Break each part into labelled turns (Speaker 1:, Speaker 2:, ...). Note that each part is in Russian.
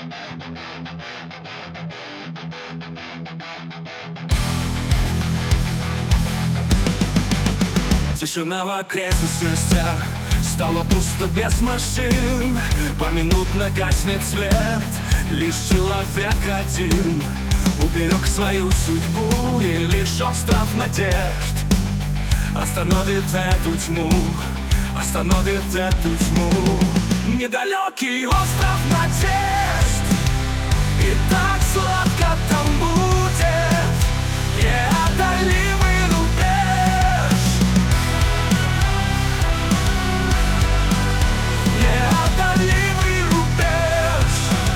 Speaker 1: Тишина в окрестностях, стало пусто без машин. Поминутно гаснет свет, лишь человек один уберег свою судьбу, и лишь остров надежд остановит эту тьму, остановит эту тьму. Недалекий остров надежд, и так сладко там будет неодолимый рубеж, неодолимый рубеж.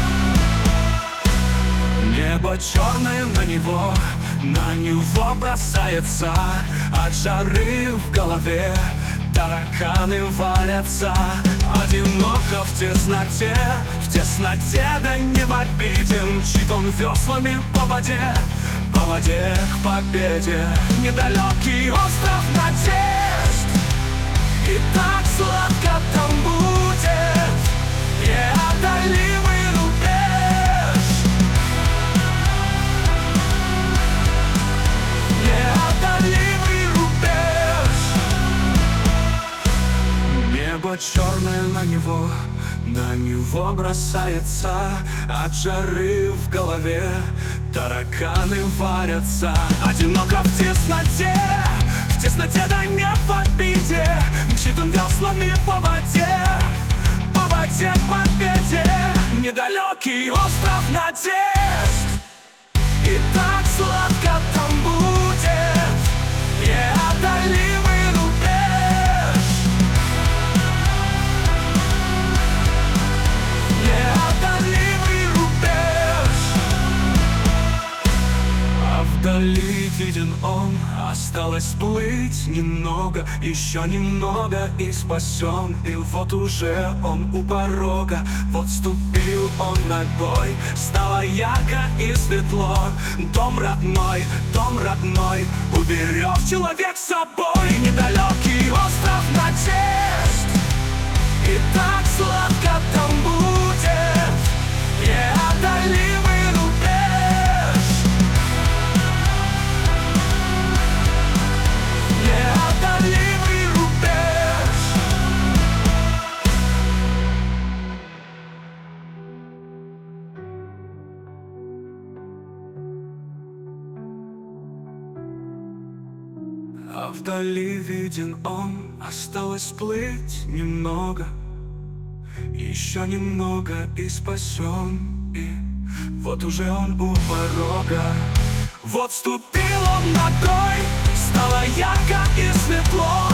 Speaker 1: Небо черное на него бросается, от жары в голове тараканы валятся. Одиноко в тесноте, да не в обиде, мчит он веслами по воде к победе. Недалекий остров надежд, и так сладко там будет неодолимый рубеж, неодолимый рубеж. Небо черное на него бросается, от жары в голове тараканы варятся. Одиноко в тесноте, да не в обиде, мчит он веслами по воде к победе. Недалекий остров надежд, и так сладко там будет неодолимый рубеж, неодолимый рубеж. А вдали виден он, осталось плыть немного, еще немного и спасен. И вот уже он у порога, вот ступил он ногой, стало ярко и светло. Дом родной, уберег человек с собой. Недалекий остров надежд, и так сладко там будет неодолимый рубеж, неодолимый рубеж. А вдали виден он, осталось плыть немного, еще немного и спасен. И вот уже он у порога, вот ступил он ногой, стало ярко и светло.